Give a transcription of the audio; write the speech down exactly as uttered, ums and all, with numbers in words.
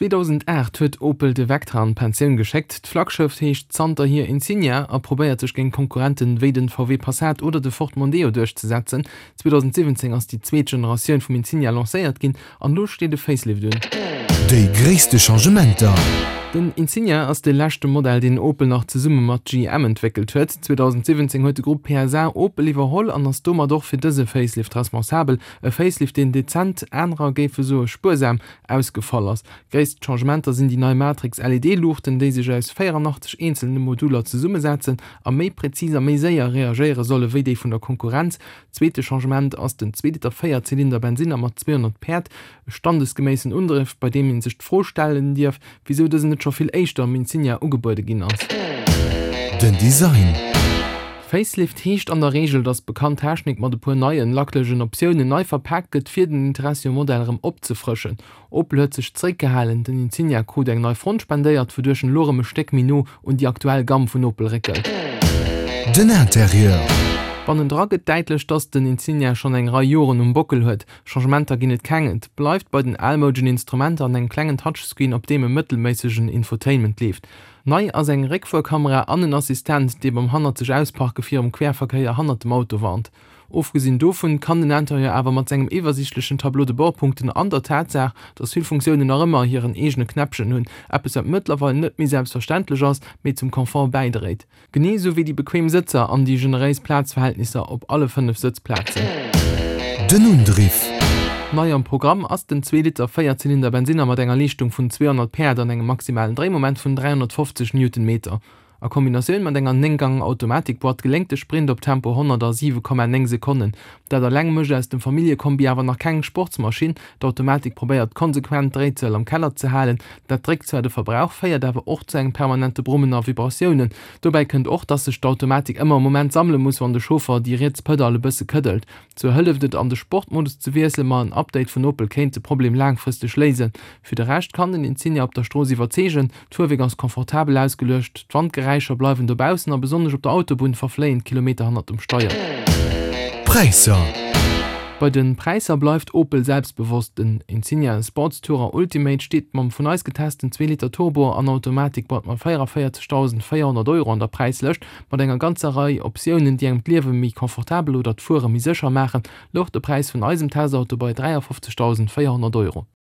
zweitausendacht huet Opel de Vectra Pensionioun gescheckt. D'Flaggschiff heecht Zanter hier Insignia a probéiert sech géint Konkurrenten wéi den V W Passat oder de Ford Mondeo durchzusetzen. zweitausendsiebzehn ass die zweet Generationioun vum Insignia lacéiert ginn, an lo steet de Facelift dun. Déi gréste Changementer. Den Insignia ass de lächte Modell den Opel nach ze Summe mat G M entwickelt huet. zweitausendsiebzehn huet de Gruppe P S A Opel iwwerholl an ass Dommer doch fir dëse Facelift responsabel. E Facelift den dezent enrer géfe so spursam ausgefall ass. Gréist Changementer sinn die neue Matrix L E D-Luchten, déi sech aus vierundachtzig einzelne Moduler ze Summe setzen, a méi präziser méi séier reageiere solle wéi déi vun der Konkurrenz. Zweete Changement ass den zwei Liter Feierzylinder Benziner mat zweihundert Pferd, standesgemäßen Undrift, bei dem en sich vorstellen Dirf, wieso dës net schon viel Eichter am Insignia Ugebäude ginn ass. Den Design. Facelift heecht an der Regel, dats bekannt Technik mat de puer neien lacklegen Optionen neu verpacket fir den Interessemodellrem opzefrischen. Opel huet sech zréckgehalen, den Insignia Code eng neu Front spendéiert fir duerchen loreme Steckmino und die aktuell Gamm vun Opel rekelt. Den Interieur. Wann den Draget deitlech, dats den Insignia schon eng Reihe Joren um Bockel huet, Changementer ginn net kengend, bleifft bei den allmogen Instrumenter an eng klengen Touchscreen, op dem e mëttelméissegen Infotainment lieft. Nei ass eng Reckfuhrkamera an den Assistent, dei beim Hanner sech ausparke fir um Querverkeier hanner dem Auto warnt. Ofgesinn dovun kann den Interieur awer mat engem iwwersichtlechen Tableau de Bordpunkten an der Tatsach, dats vill Funktionen noch immer hireieren egene Knäpchen hunn, Appes et mittlerweile net mi selbstverständlich ass mit zum Komfort beidreht. Geneso wie die bequem Sitzer an die generéis Platzverhältnisse op alle fünf Sitzplätze. Den Undriff. Neu am Programm ass den zwei Liter Feierzylinder Benziner mat enger Lichtung vun zweihundert Pferd an engem maximalen Drehmoment vun dreihundertfünfzig Newtonmeter. A Kombinationun mat enger Nenggang Automatikbord gelenkte Sprint op Tempo hundertsieben Komma neun Sekunden. Da der Längmëge aus dem Familiekombi awer nach keng Sportsmaschine, d'Automatik probéiert konsequent Drehzahl am Keller ze halen, dat trägt zu de Verbrauch feiert awer och zu eng permanente Brummen auf Vibrationen. Dobei kënnt och, dat sech d'Automatik immer im Moment sammeln muss, wann de Chauffeur die Rätspedale bësse këddelt. Zo hëlleftet an de Sportmodus zu wiesel ma ein Update vun Opel kéint de Problem langfristig lesen. Für de Recht kann den Insignia op der Strosi verzegen, d'Tour ganz komfortabel ausgelöscht, d'Wandgeräte Reicher bleiwen dobausen a besonders op der Autobahn verfleint Kilometer hundert um Steuer. Preiser. Bei den Preiser bleibt Opel selbstbewusst. Den Insignia Sportstourer Ultimate steht man von eis getesten zwei Liter Turbo an Automatik bald man vierundvierzigtausendvierhundert Euro an der Preis löscht, bei einer ganze Reihe Optionen, die eng Lewe mi komfortabel oder Fuhrer mi sicher machen, locht der Preis von eisem Testauto bei dreiundfünfzigtausendvierhundert Euro.